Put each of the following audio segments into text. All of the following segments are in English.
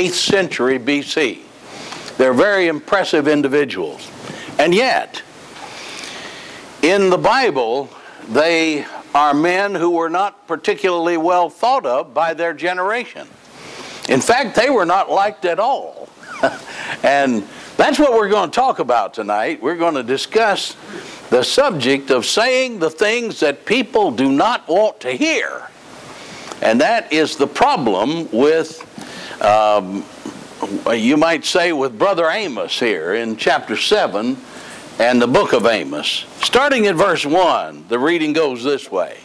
8th century BC. They're very impressive individuals. And yet, in the Bible, they are men who were not particularly well thought of by their generation. In fact, they were not liked at all. And that's what we're going to talk about tonight. We're going to discuss the subject of saying the things that people do not want to hear. And that is the problem with, you might say, with Brother Amos here in chapter 7 and the book of Amos. Starting at verse 1, the reading goes this way.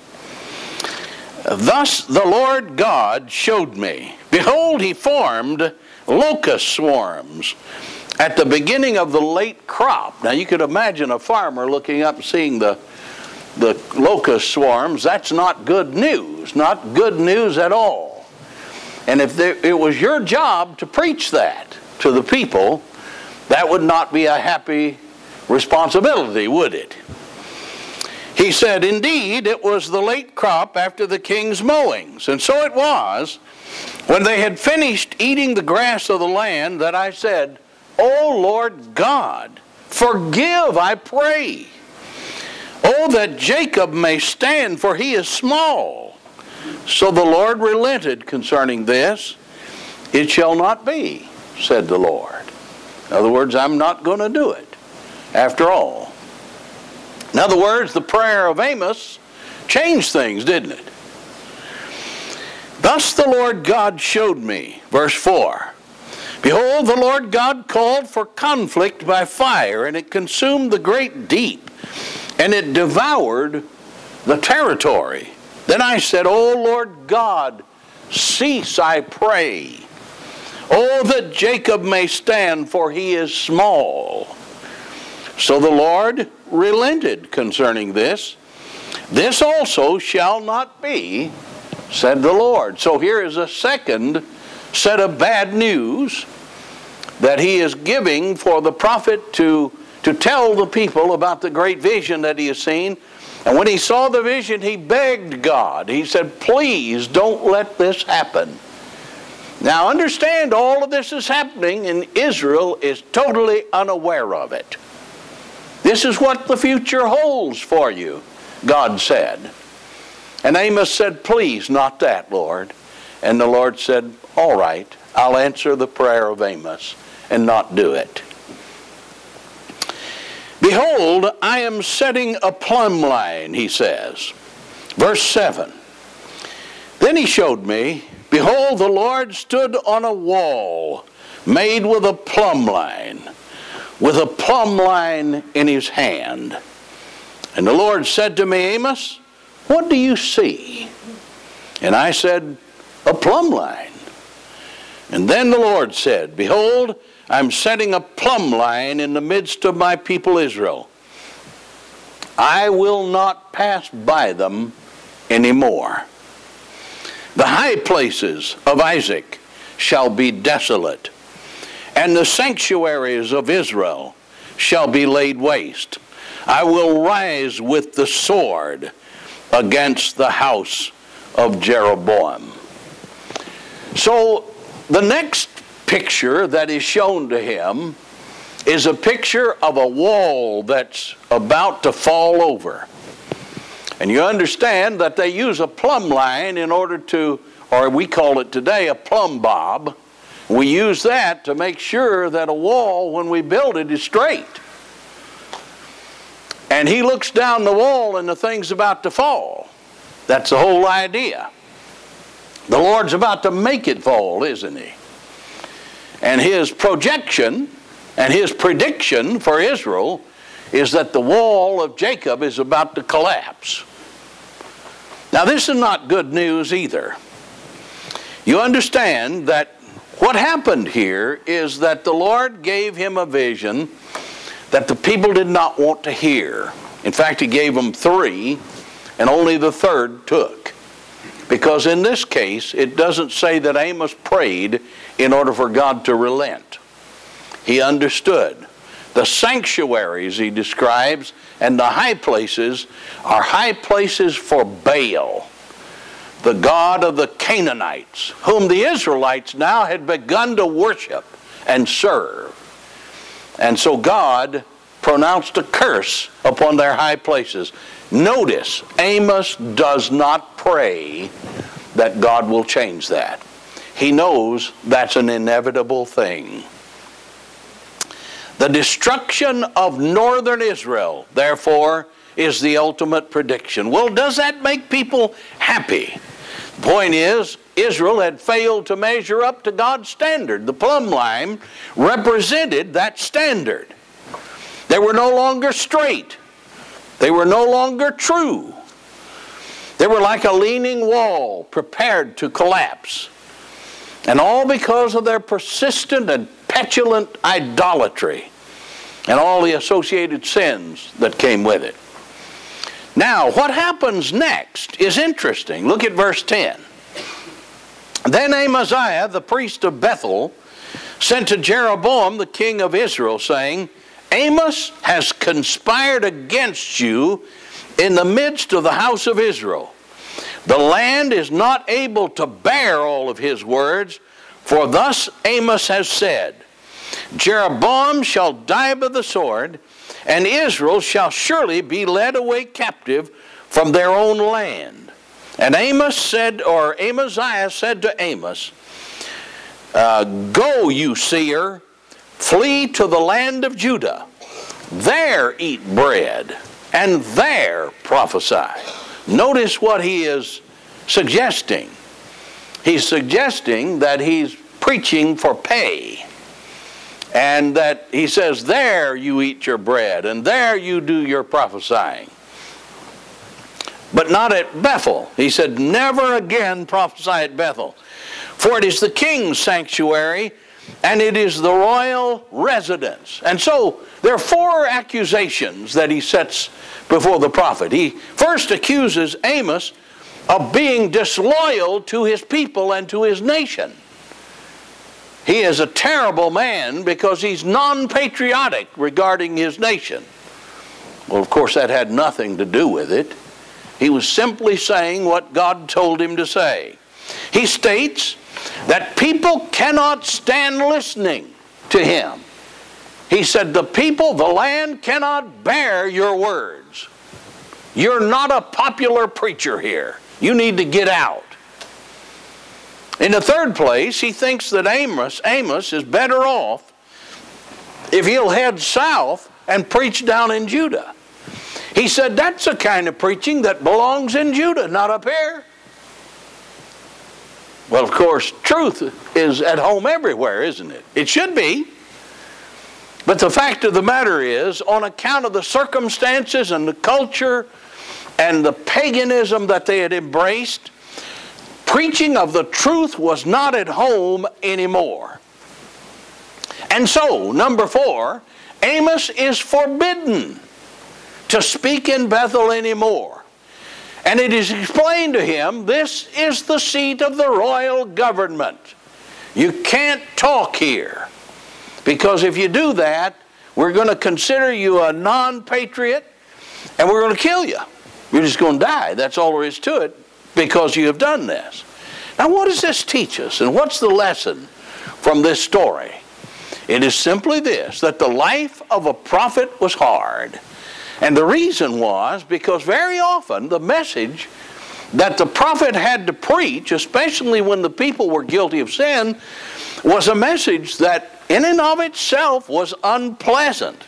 Thus the Lord God showed me. Behold, he formed locust swarms at the beginning of the late crop. Now you could imagine a farmer looking up seeing the locust swarms. That's not good news. Not good news at all. And if it was your job to preach that to the people, that would not be a happy responsibility, would it? He said, indeed, it was the late crop after the king's mowings. And so it was, when they had finished eating the grass of the land, that I said, O Lord God, forgive, I pray. Oh, that Jacob may stand, for he is small. So the Lord relented concerning this. It shall not be, said the Lord. In other words, I'm not going to do it after all. In other words, the prayer of Amos changed things, didn't it? Thus the Lord God showed me, verse 4. Behold, the Lord God called for conflict by fire, and it consumed the great deep, and it devoured the territory. Then I said, O Lord God, cease, I pray. Oh, that Jacob may stand, for he is small. So the Lord relented concerning this. This also shall not be, said the Lord. So here is a second set of bad news that he is giving for the prophet to tell the people about the great vision that he has seen. And when he saw the vision, he begged God. He said, please don't let this happen. Now understand, all of this is happening, and Israel is totally unaware of it. This is what the future holds for you, God said. And Amos said, please, not that, Lord. And the Lord said, all right, I'll answer the prayer of Amos and not do it. Behold, I am setting a plumb line, he says. Verse 7. Then he showed me, behold, the Lord stood on a wall made with a plumb line in his hand. And the Lord said to me, Amos, what do you see? And I said, a plumb line. And then the Lord said, behold, I'm setting a plumb line in the midst of my people Israel. I will not pass by them anymore. The high places of Isaac shall be desolate, and the sanctuaries of Israel shall be laid waste. I will rise with the sword against the house of Jeroboam. So the next picture that is shown to him is a picture of a wall that's about to fall over. And you understand that they use a plumb line in order to, or we call it today a plumb bob. We use that to make sure that a wall, when we build it, is straight. And he looks down the wall and the thing's about to fall. That's the whole idea. The Lord's about to make it fall, isn't he? And his projection and his prediction for Israel is that the wall of Jacob is about to collapse. Now this is not good news either. You understand that what happened here is that the Lord gave him a vision that the people did not want to hear. In fact, he gave them 3, and only the 3rd took. Because in this case, it doesn't say that Amos prayed in order for God to relent. He understood. The sanctuaries, he describes, and the high places are high places for Baal. the god of the Canaanites, whom the Israelites now had begun to worship and serve. And so God pronounced a curse upon their high places. Notice, Amos does not pray that God will change that. He knows that's an inevitable thing. The destruction of northern Israel, therefore, is the ultimate prediction. Well, does that make people happy? The point is, Israel had failed to measure up to God's standard. The plumb line represented that standard. They were no longer straight. They were no longer true. They were like a leaning wall prepared to collapse. And all because of their persistent and petulant idolatry and all the associated sins that came with it. Now, what happens next is interesting. Look at verse 10. Then Amaziah, the priest of Bethel, sent to Jeroboam, the king of Israel, saying, Amos has conspired against you in the midst of the house of Israel. The land is not able to bear all of his words, for thus Amos has said, Jeroboam shall die by the sword, and Israel shall surely be led away captive from their own land. And Amaziah said to Amos, Go, you seer, flee to the land of Judah. There eat bread, and there prophesy. Notice what he is suggesting. He's suggesting that he's preaching for pay. And that he says, there you eat your bread, and there you do your prophesying. But not at Bethel. He said, never again prophesy at Bethel. For it is the king's sanctuary, and it is the royal residence. And so there are 4 accusations that he sets before the prophet. He first accuses Amos of being disloyal to his people and to his nation. He is a terrible man because he's non-patriotic regarding his nation. Well, of course, that had nothing to do with it. He was simply saying what God told him to say. He states that people cannot stand listening to him. He said, the people, the land cannot bear your words. You're not a popular preacher here. You need to get out. In the third place, he thinks that Amos is better off if he'll head south and preach down in Judah. He said that's the kind of preaching that belongs in Judah, not up here. Well, of course, truth is at home everywhere, isn't it? It should be. But the fact of the matter is, on account of the circumstances and the culture and the paganism that they had embraced, preaching of the truth was not at home anymore. And so, number 4, Amos is forbidden to speak in Bethel anymore. And it is explained to him, this is the seat of the royal government. You can't talk here. Because if you do that, we're going to consider you a non-patriot, and we're going to kill you. You're just going to die. That's all there is to it, because you have done this. Now, what does this teach us? And what's the lesson from this story? It is simply this, that the life of a prophet was hard. And the reason was because very often the message that the prophet had to preach, especially when the people were guilty of sin, was a message that in and of itself was unpleasant.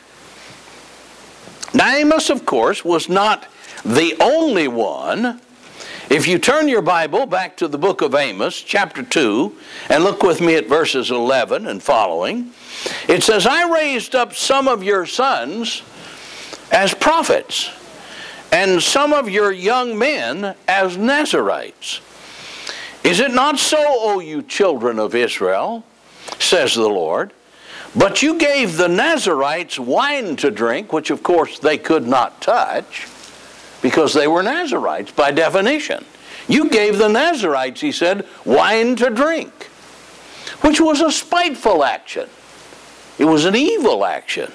Now, Amos, of course, was not the only one. If you turn your Bible back to the book of Amos, chapter 2, and look with me at verses 11 and following, it says, I raised up some of your sons as prophets, and some of your young men as Nazarites. Is it not so, O you children of Israel, says the Lord? But you gave the Nazarites wine to drink, which of course they could not touch, because they were Nazarites by definition. You gave the Nazarites, he said, wine to drink, which was a spiteful action. It was an evil action.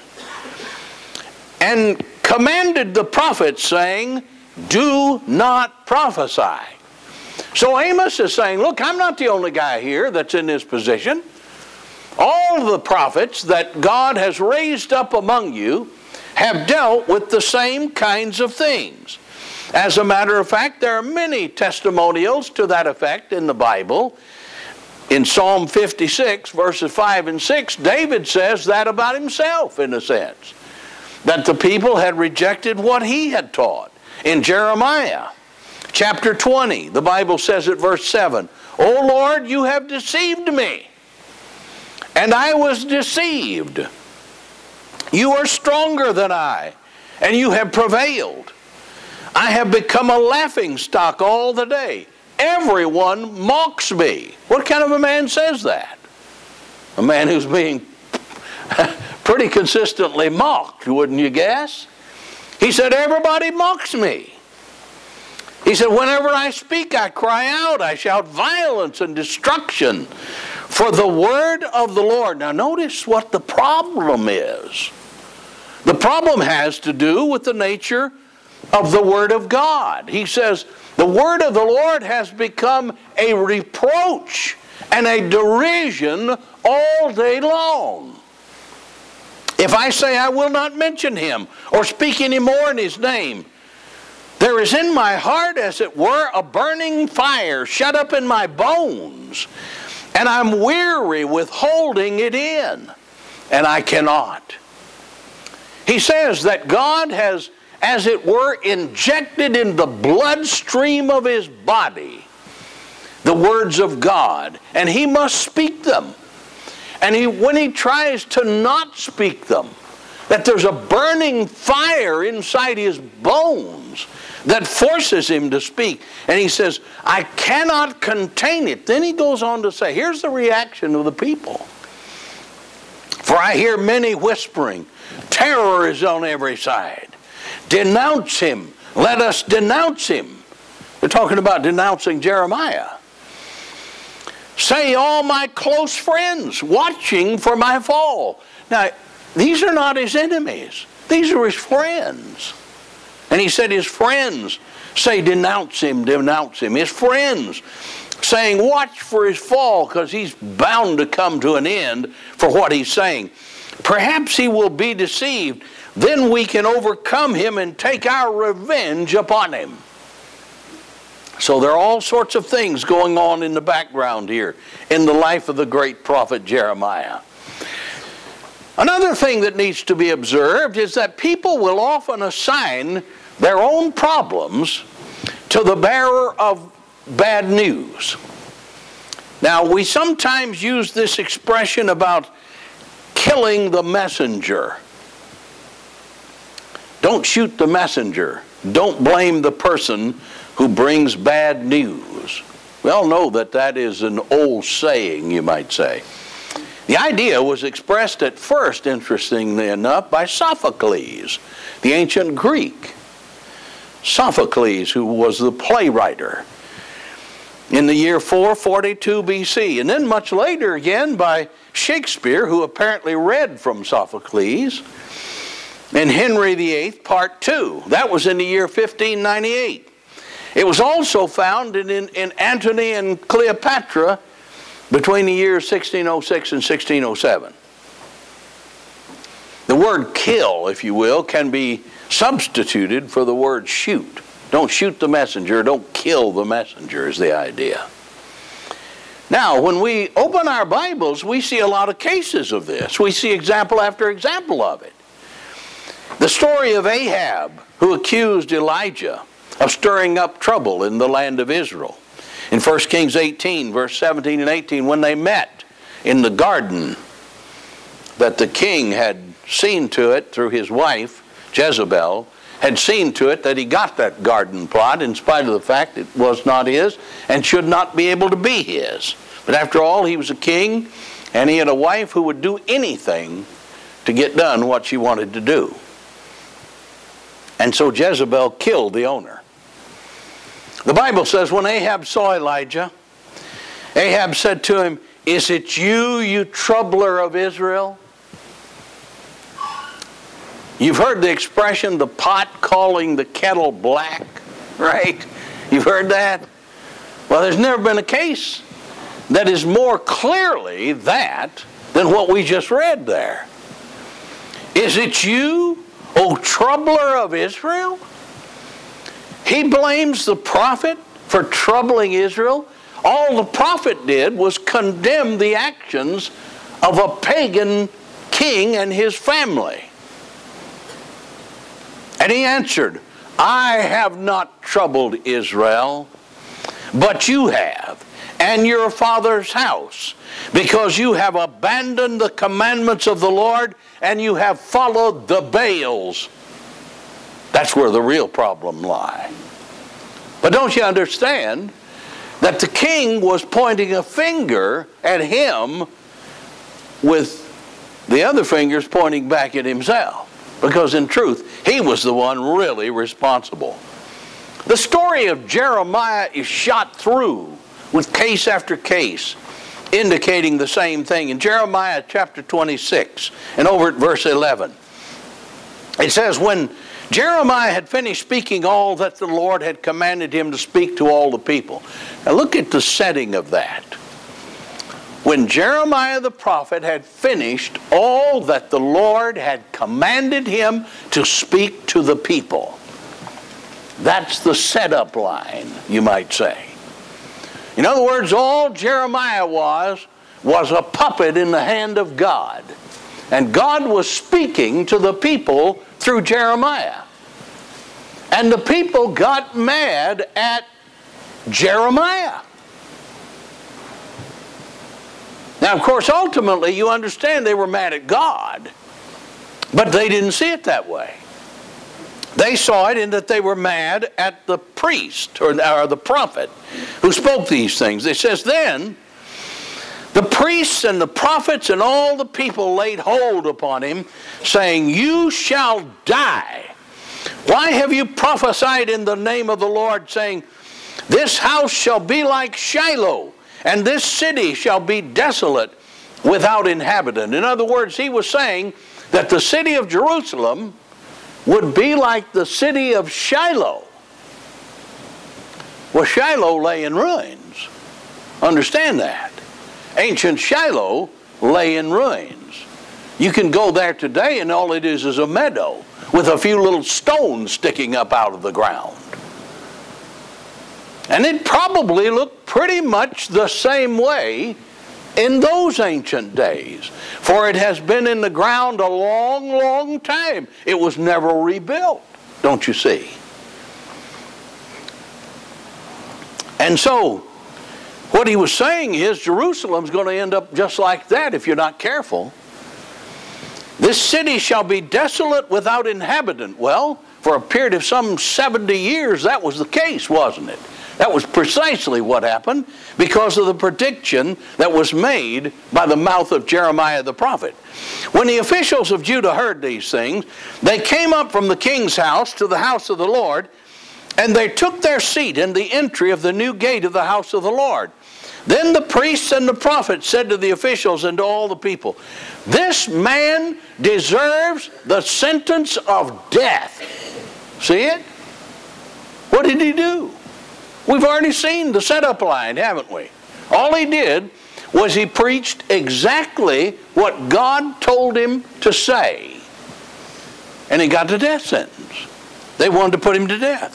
And commanded the prophets, saying, do not prophesy. So Amos is saying, look, I'm not the only guy here that's in this position. All the prophets that God has raised up among you have dealt with the same kinds of things. As a matter of fact, there are many testimonials to that effect in the Bible. In Psalm 56, verses 5 and 6, David says that about himself, in a sense, that the people had rejected what he had taught. In Jeremiah chapter 20, the Bible says at verse 7, O Lord, you have deceived me, and I was deceived. You are stronger than I, and you have prevailed. I have become a laughingstock all the day. Everyone mocks me. What kind of a man says that? A man who's being pretty consistently mocked, wouldn't you guess? He said, everybody mocks me. He said, whenever I speak, I cry out. I shout violence and destruction for the word of the Lord. Now notice what the problem is. The problem has to do with the nature of the word of God. He says, the word of the Lord has become a reproach and a derision all day long. If I say I will not mention him or speak any more in his name, there is in my heart, as it were, a burning fire shut up in my bones, and I'm weary with holding it in, and I cannot. He says that God has, as it were, injected in the bloodstream of his body the words of God, and he must speak them. And when he tries to not speak them, that there's a burning fire inside his bones that forces him to speak. And he says, I cannot contain it. Then he goes on to say, here's the reaction of the people. For I hear many whispering, terror is on every side. Denounce him. Let us denounce him. They're talking about denouncing Jeremiah. Say, all my close friends, watching for my fall. Now, these are not his enemies. These are his friends. And he said his friends say, denounce him, denounce him. His friends saying, watch for his fall, because he's bound to come to an end for what he's saying. Perhaps he will be deceived. Then we can overcome him and take our revenge upon him. So there are all sorts of things going on in the background here in the life of the great prophet Jeremiah. Another thing that needs to be observed is that people will often assign their own problems to the bearer of bad news. Now, we sometimes use this expression about killing the messenger. Don't shoot the messenger. Don't blame the person who brings bad news. We all know that that is an old saying, you might say. The idea was expressed at first, interestingly enough, by Sophocles, the ancient Greek. Sophocles, who was the playwright in the year 442 BC. And then much later again by Shakespeare, who apparently read from Sophocles, in Henry VIII, Part 2. That was in the year 1598. It was also found in Antony and Cleopatra between the years 1606 and 1607. The word kill, if you will, can be substituted for the word shoot. Don't shoot the messenger, don't kill the messenger is the idea. Now, when we open our Bibles, we see a lot of cases of this. We see example after example of it. The story of Ahab, who accused Elijah of stirring up trouble in the land of Israel. In 1 Kings 18, verse 17 and 18, when they met in the garden that the king had seen to it through his wife, Jezebel, had seen to it that he got that garden plot in spite of the fact it was not his and should not be able to be his. But after all, he was a king and he had a wife who would do anything to get done what she wanted to do. And so Jezebel killed the owner. The Bible says when Ahab saw Elijah, Ahab said to him, "Is it you, you troubler of Israel?" You've heard the expression, the pot calling the kettle black, right? You've heard that? Well, there's never been a case that is more clearly that than what we just read there. Is it you, O troubler of Israel? He blames the prophet for troubling Israel. All the prophet did was condemn the actions of a pagan king and his family. And he answered, I have not troubled Israel, but you have, and your father's house, because you have abandoned the commandments of the Lord, and you have followed the Baals. That's where the real problem lies. But don't you understand that the king was pointing a finger at him with the other fingers pointing back at himself? Because in truth, he was the one really responsible. The story of Jeremiah is shot through with case after case, indicating the same thing. In Jeremiah chapter 26, and over at verse 11, it says, when Jeremiah had finished speaking all that the Lord had commanded him to speak to all the people. Now look at the setting of that. When Jeremiah the prophet had finished all that the Lord had commanded him to speak to the people. That's the setup line, you might say. In other words, all Jeremiah was a puppet in the hand of God. And God was speaking to the people through Jeremiah. And the people got mad at Jeremiah. Now, of course, ultimately, you understand they were mad at God. But they didn't see it that way. They saw it in that they were mad at the priest or the prophet who spoke these things. It says, then the priests and the prophets and all the people laid hold upon him, saying, you shall die. Why have you prophesied in the name of the Lord, saying, this house shall be like Shiloh, and this city shall be desolate without inhabitant? In other words, he was saying that the city of Jerusalem would be like the city of Shiloh. Well, Shiloh lay in ruins. Understand that. Ancient Shiloh lay in ruins. You can go there today and all it is a meadow with a few little stones sticking up out of the ground. And it probably looked pretty much the same way in those ancient days. For it has been in the ground a long, long time. It was never rebuilt, don't you see? And so, what he was saying is Jerusalem's going to end up just like that if you're not careful. This city shall be desolate without inhabitant. Well, for a period of some 70 years, that was the case, wasn't it? That was precisely what happened because of the prediction that was made by the mouth of Jeremiah the prophet. When the officials of Judah heard these things, they came up from the king's house to the house of the Lord, and they took their seat in the entry of the new gate of the house of the Lord. Then the priests and the prophets said to the officials and to all the people, this man deserves the sentence of death. See it? What did he do? We've already seen the setup line, haven't we? All he did was he preached exactly what God told him to say. And he got the death sentence. They wanted to put him to death.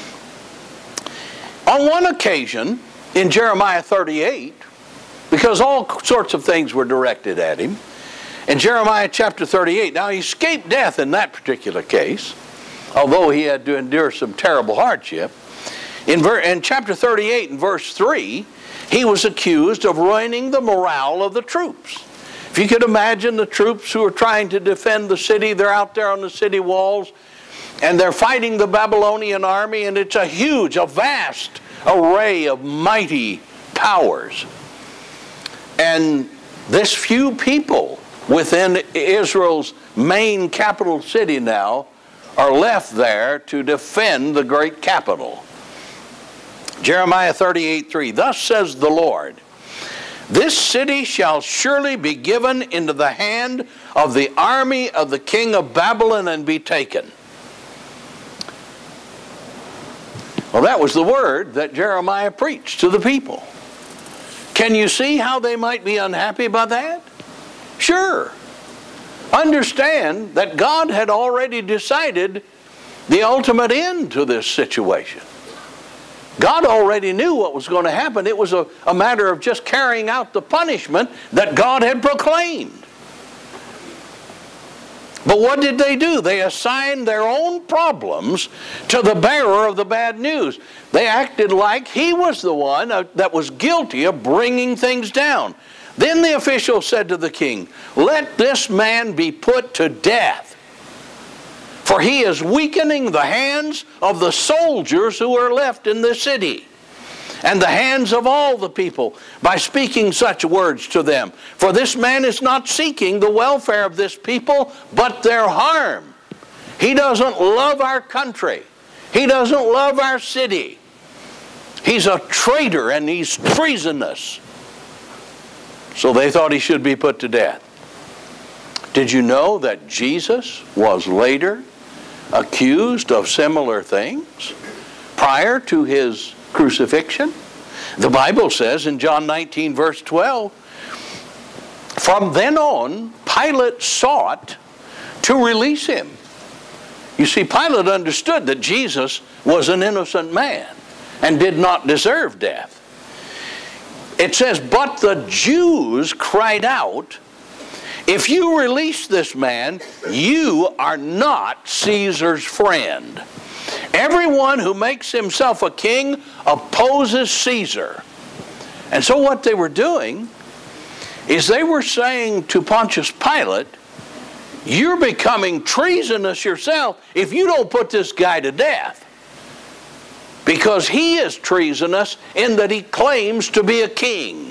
On one occasion, in Jeremiah 38, because all sorts of things were directed at him, in Jeremiah chapter 38, now he escaped death in that particular case, although he had to endure some terrible hardship. In chapter 38 and verse 3, he was accused of ruining the morale of the troops. If you could imagine the troops who are trying to defend the city, they're out there on the city walls, and they're fighting the Babylonian army, and it's a vast array of mighty powers. And this few people within Israel's main capital city now are left there to defend the great capital. Jeremiah 38:3, thus says the Lord, this city shall surely be given into the hand of the army of the king of Babylon and be taken. Well, that was the word that Jeremiah preached to the people. Can you see how they might be unhappy about that? Sure. Understand that God had already decided the ultimate end to this situation. God already knew what was going to happen. It was a matter of just carrying out the punishment that God had proclaimed. But what did they do? They assigned their own problems to the bearer of the bad news. They acted like he was the one that was guilty of bringing things down. Then the official said to the king, "Let this man be put to death, for he is weakening the hands of the soldiers who are left in the city, and the hands of all the people, by speaking such words to them. For this man is not seeking the welfare of this people, but their harm. He doesn't love our country. He doesn't love our city. He's a traitor and he's treasonous." So they thought he should be put to death. Did you know that Jesus was later accused of similar things prior to his crucifixion? The Bible says in John 19 verse 12, "From then on, Pilate sought to release him." You see, Pilate understood that Jesus was an innocent man and did not deserve death. It says, "But the Jews cried out, 'If you release this man, you are not Caesar's friend. Everyone who makes himself a king opposes Caesar.'" And so what they were doing is they were saying to Pontius Pilate, "You're becoming treasonous yourself if you don't put this guy to death, because he is treasonous in that he claims to be a king."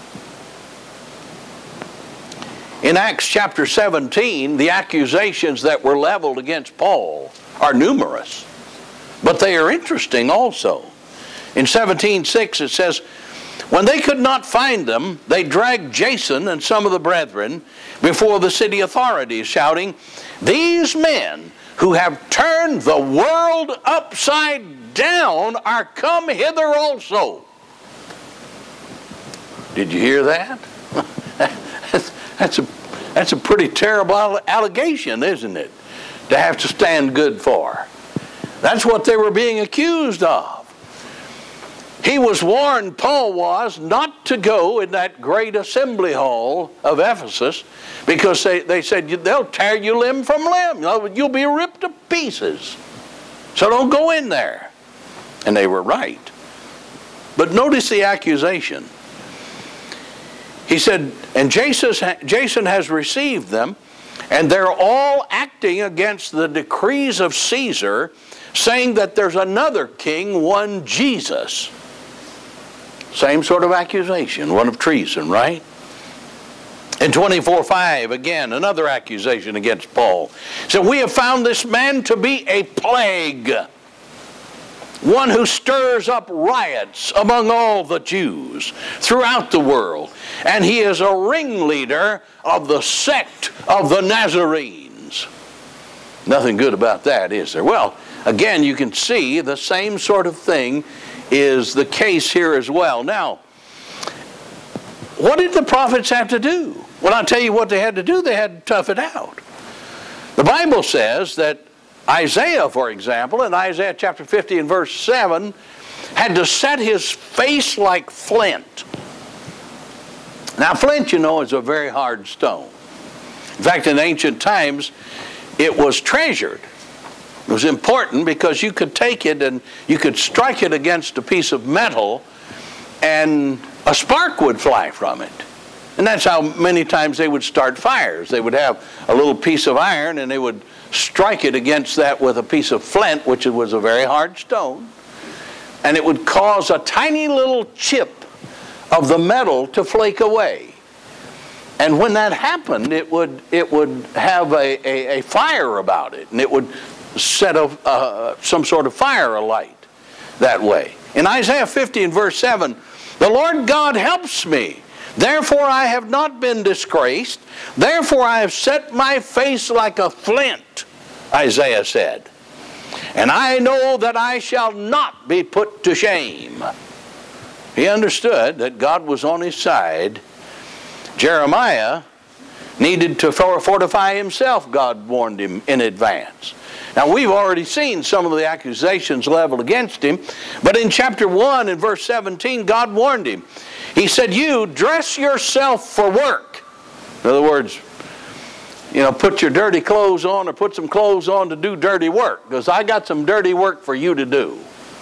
In Acts chapter 17, the accusations that were leveled against Paul are numerous, but they are interesting also. In 17:6 it says, "When they could not find them, they dragged Jason and some of the brethren before the city authorities, shouting, 'These men who have turned the world upside down are come hither also.'" Did you hear that? That's a pretty terrible allegation, isn't it? To have to stand good for. That's what they were being accused of. He was warned, Paul was, not to go in that great assembly hall of Ephesus, because they said they'll tear you limb from limb. You'll be ripped to pieces. So don't go in there. And they were right. But notice the accusation. He said, "And Jason has received them, and they're all acting against the decrees of Caesar, saying that there's another king, one Jesus." Same sort of accusation, one of treason, right? In 24:5, again, another accusation against Paul. So "We have found this man to be a plague, one who stirs up riots among all the Jews throughout the world, and he is a ringleader of the sect of the Nazarenes." Nothing good about that, is there? Well, again, you can see the same sort of thing is the case here as well. Now, what did the prophets have to do? Well, I'll tell you what they had to do. They had to tough it out. The Bible says that Isaiah, for example, in Isaiah chapter 50 and verse 7, had to set his face like flint. Now, flint, you know, is a very hard stone. In fact, in ancient times, it was treasured. It was important because you could take it and you could strike it against a piece of metal and a spark would fly from it. And that's how many times they would start fires. They would have a little piece of iron and they would strike it against that with a piece of flint, which was a very hard stone, and it would cause a tiny little chip of the metal to flake away. And when that happened, it would have a fire about it, and it would set some sort of fire alight that way. In Isaiah 50 and verse 7, "The Lord God helps me. Therefore I have not been disgraced. Therefore I have set my face like a flint," Isaiah said. and I know that I shall not be put to shame. He understood that God was on his side. Jeremiah needed to fortify himself, God warned him in advance. Now, we've already seen some of the accusations leveled against him, but in chapter 1 and verse 17, God warned him. He said, you dress yourself for work. In other words, put your dirty clothes on, or put some clothes on to do dirty work, because I got some dirty work for you to do.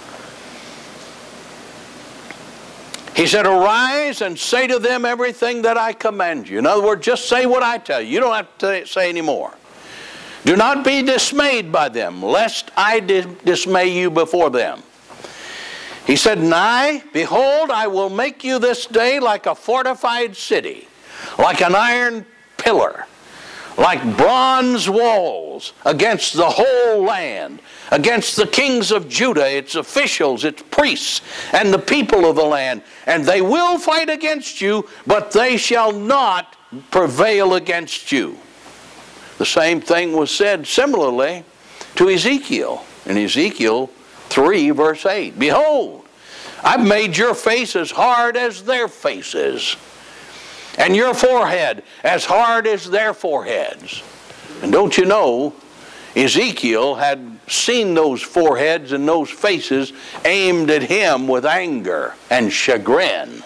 He said, arise and say to them everything that I command you. In other words, just say what I tell you. You don't have to say any more. Do not be dismayed by them, lest I dismay you before them. He said, behold, I will make you this day like a fortified city, like an iron pillar, like bronze walls against the whole land, against the kings of Judah, its officials, its priests, and the people of the land. And they will fight against you, but they shall not prevail against you. The same thing was said similarly to Ezekiel. In Ezekiel 3, verse 8, behold, I've made your face as hard as their faces, and your forehead as hard as their foreheads. And don't you know, Ezekiel had seen those foreheads and those faces aimed at him with anger and chagrin.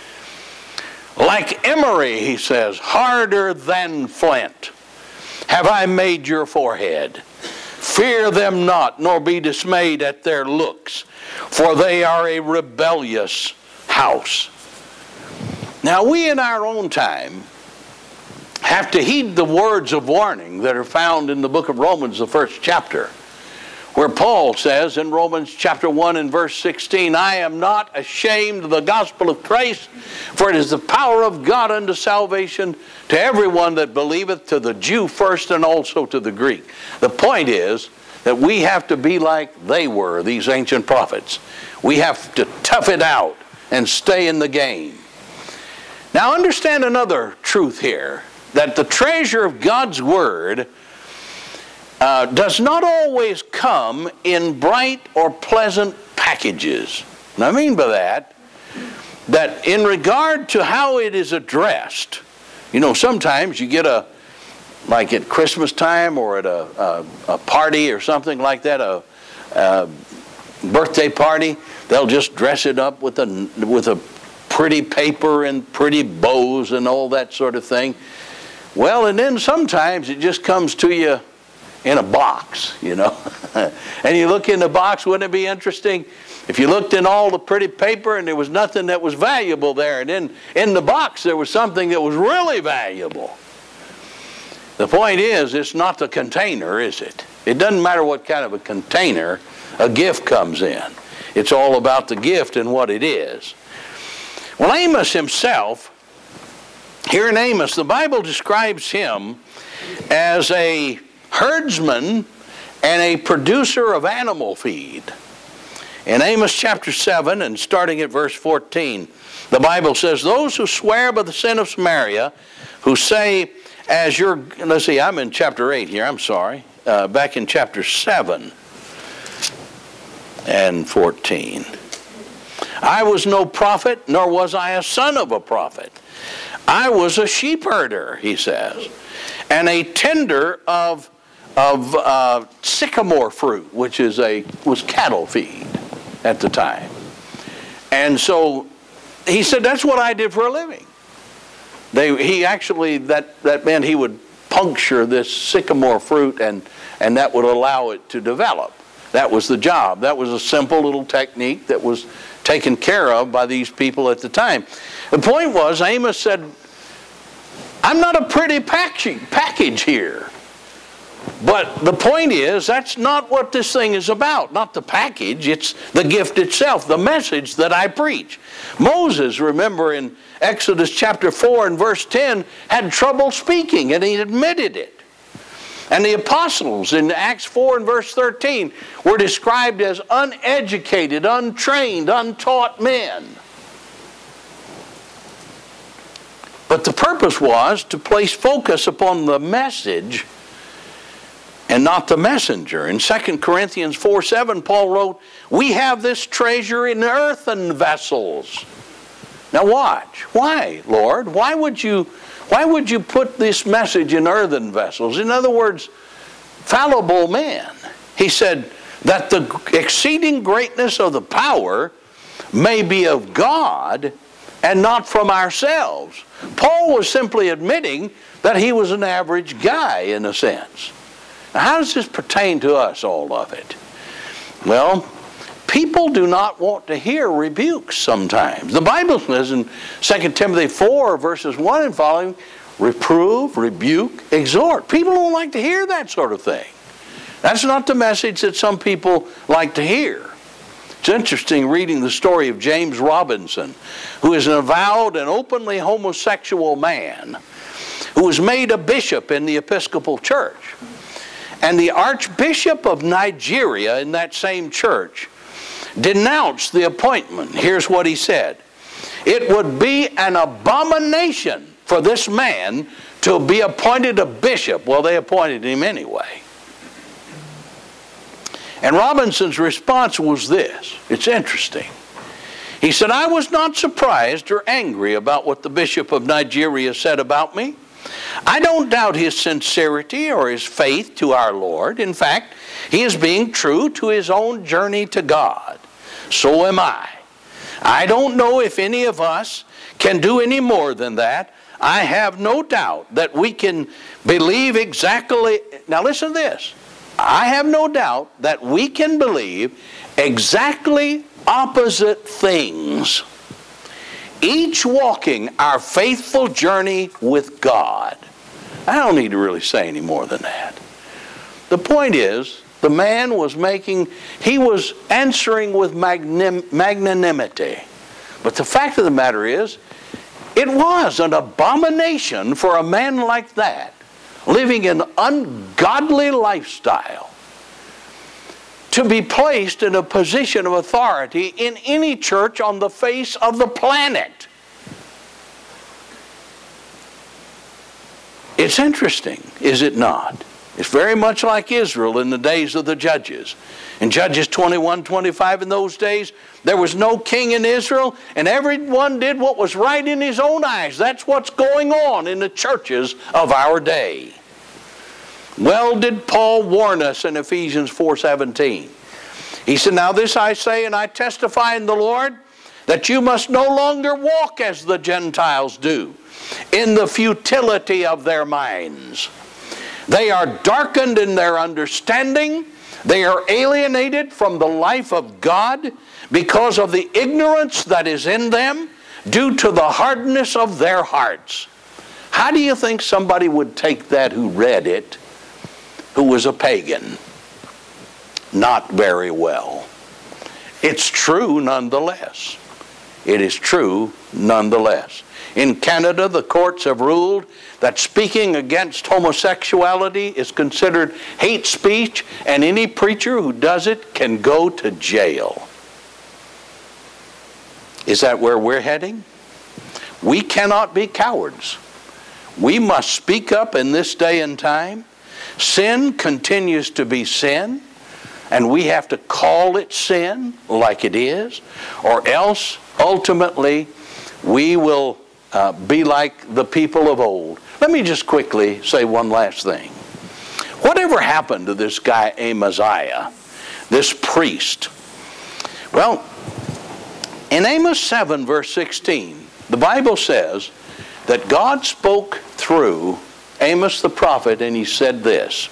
Like emery, he says, harder than flint have I made your forehead. Fear them not, nor be dismayed at their looks, for they are a rebellious house. Now, we in our own time have to heed the words of warning that are found in the book of Romans, the first chapter, where Paul says in Romans chapter 1 and verse 16, I am not ashamed of the gospel of Christ, for it is the power of God unto salvation to everyone that believeth, to the Jew first and also to the Greek. The point is that we have to be like they were, these ancient prophets. We have to tough it out and stay in the game. Now understand another truth here, that the treasure of God's Word does not always come in bright or pleasant packages. And I mean by that in regard to how it is addressed, sometimes you get like at Christmas time or at a party or something like that, a birthday party, they'll just dress it up with a pretty paper and pretty bows and all that sort of thing. Well, and then sometimes it just comes to you in a box, and you look in the box. Wouldn't it be interesting if you looked in all the pretty paper and there was nothing that was valuable there, and then in the box there was something that was really valuable? The point is, it's not the container, is it? It doesn't matter what kind of a container a gift comes in. It's all about the gift and what it is. Well, Amos himself, here in Amos, the Bible describes him as a herdsman and a producer of animal feed. In Amos chapter 7 and starting at verse 14, the Bible says, those who swear by the sin of Samaria, who say, let's see, I'm in chapter 8 here, I'm sorry, back in chapter 7 and 14. I was no prophet, nor was I a son of a prophet. I was a sheep herder, he says, and a tender of sycamore fruit, which was cattle feed at the time. And so he said, that's what I did for a living. That meant he would puncture this sycamore fruit, and that would allow it to develop. That was the job. That was a simple little technique that was taken care of by these people at the time. The point was, Amos said, I'm not a pretty package here. But the point is, that's not what this thing is about. Not the package, it's the gift itself, the message that I preach. Moses, remember in Exodus chapter 4 and verse 10, had trouble speaking, and he admitted it. And the apostles in Acts 4 and verse 13 were described as uneducated, untrained, untaught men. But the purpose was to place focus upon the message and not the messenger. In 2 Corinthians 4:7, Paul wrote, "We have this treasure in earthen vessels." Now watch. Why, Lord? Why would you put this message in earthen vessels? In other words, fallible men. He said that the exceeding greatness of the power may be of God and not from ourselves. Paul was simply admitting that he was an average guy in a sense. Now, how does this pertain to us, all of it? Well, people do not want to hear rebukes sometimes. The Bible says in 2 Timothy 4, verses 1 and following, reprove, rebuke, exhort. People don't like to hear that sort of thing. That's not the message that some people like to hear. It's interesting reading the story of James Robinson, who is an avowed and openly homosexual man who was made a bishop in the Episcopal Church. And the Archbishop of Nigeria in that same church denounced the appointment. Here's what he said: "It would be an abomination for this man to be appointed a bishop." Well, they appointed him anyway. And Robinson's response was this. It's interesting. He said, "I was not surprised or angry about what the Bishop of Nigeria said about me. I don't doubt his sincerity or his faith to our Lord. In fact, he is being true to his own journey to God. So am I. I don't know if any of us can do any more than that. I have no doubt that we can believe exactly..." Now listen to this. "I have no doubt that we can believe exactly opposite things, each walking our faithful journey with God." I don't need to really say any more than that. The point is, the man was answering with magnanimity. But the fact of the matter is, it was an abomination for a man like that, living an ungodly lifestyle, to be placed in a position of authority in any church on the face of the planet. It's interesting, is it not? It's very much like Israel in the days of the judges. In Judges 21:25, in those days, there was no king in Israel, and everyone did what was right in his own eyes. That's what's going on in the churches of our day. Well did Paul warn us in Ephesians 4:17. He said, "Now this I say, and I testify in the Lord, that you must no longer walk as the Gentiles do, in the futility of their minds. They are darkened in their understanding. They are alienated from the life of God because of the ignorance that is in them, due to the hardness of their hearts." How do you think somebody would take that who read it, who was a pagan? Not very well. It's true nonetheless. It is true nonetheless. In Canada, the courts have ruled that speaking against homosexuality is considered hate speech, and any preacher who does it can go to jail. Is that where we're heading? We cannot be cowards. We must speak up in this day and time. Sin continues to be sin, and we have to call it sin like it is, or else ultimately we will be like the people of old. Let me just quickly say one last thing. Whatever happened to this guy Amaziah, this priest? Well, in Amos 7 verse 16, the Bible says that God spoke through Amos the prophet, and he said this.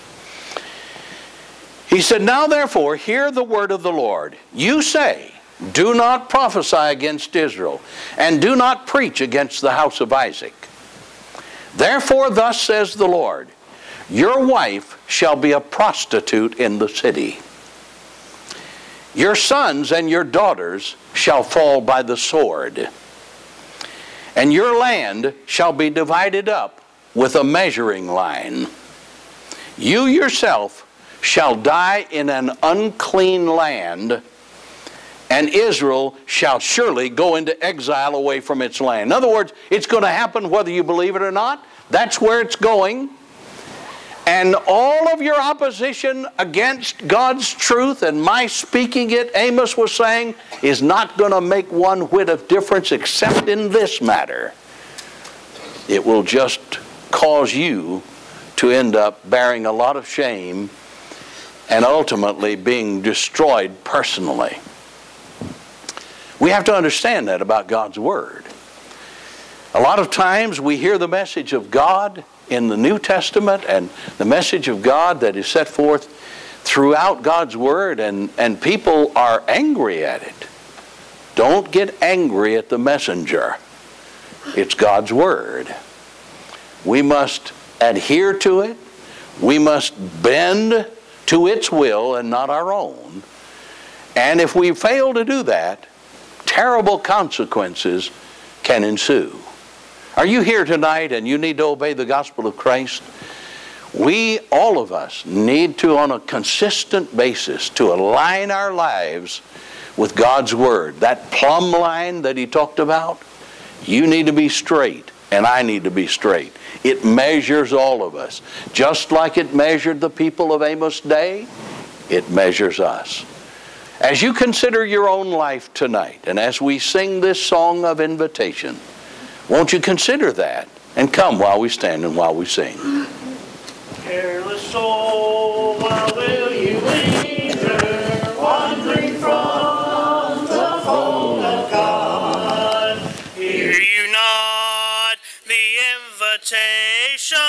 He said, "Now therefore hear the word of the Lord. You say, do not prophesy against Israel, and do not preach against the house of Isaac. Therefore thus says the Lord, your wife shall be a prostitute in the city. Your sons and your daughters shall fall by the sword, and your land shall be divided up with a measuring line. You yourself shall die in an unclean land, and Israel shall surely go into exile away from its land." In other words, it's going to happen whether you believe it or not. That's where it's going. And all of your opposition against God's truth and my speaking it, Amos was saying, is not going to make one whit of difference except in this matter. It will just cause you to end up bearing a lot of shame and ultimately being destroyed personally. We have to understand that about God's Word. A lot of times we hear the message of God in the New Testament and the message of God that is set forth throughout God's Word, and people are angry at it. Don't get angry at the messenger. It's God's Word. We must adhere to it. We must bend to its will and not our own. And if we fail to do that, terrible consequences can ensue. Are you here tonight and you need to obey the gospel of Christ? We, all of us, need to, on a consistent basis, to align our lives with God's Word. That plumb line that he talked about, you need to be straight, and I need to be straight. It measures all of us. Just like it measured the people of Amos' day, it measures us. As you consider your own life tonight, and as we sing this song of invitation, won't you consider that and come while we stand and while we sing? Careless soul, while